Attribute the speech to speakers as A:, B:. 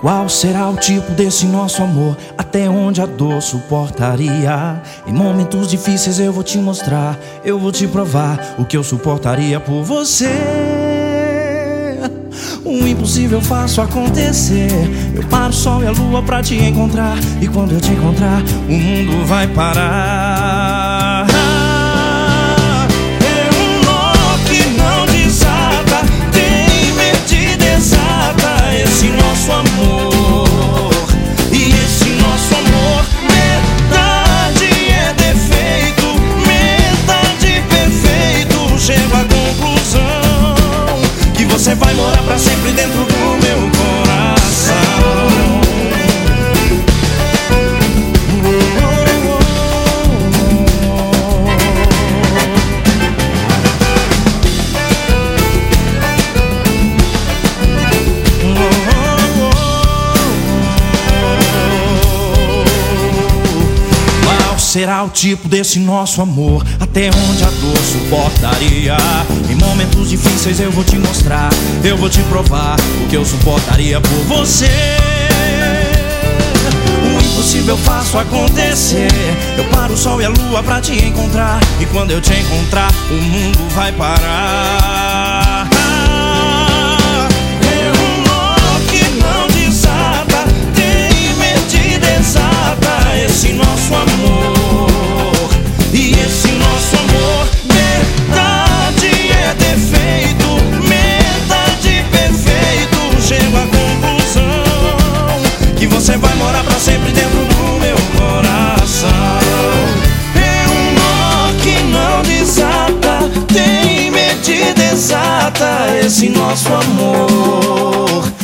A: Qual será o tipo desse nosso amor? Até onde a dor suportaria? Em momentos difíceis eu vou te mostrar, eu vou te provar o que eu suportaria por você. O impossível eu faço acontecer. Eu paro o sol e a lua pra te encontrar. E quando eu te encontrar, o mundo vai parar. Você vai morar pra sempre dentro do meu coração. Qual será o tipo desse nosso amor? Até onde a dor suportaria? Em momentos difíceis eu vou te mostrar, eu vou te provar o que eu suportaria por você. O impossível eu faço acontecer. Eu paro o sol e a lua pra te encontrar. E quando eu te encontrar, o mundo vai parar. É um nó que não desata, tem medida exata, esse nosso amor. E esse nosso amor, metade é defeito, metade perfeito. Chego à conclusão que você vai morar pra sempre dentro do meu coração. É um nó que não desata, tem medida exata, esse nosso amor.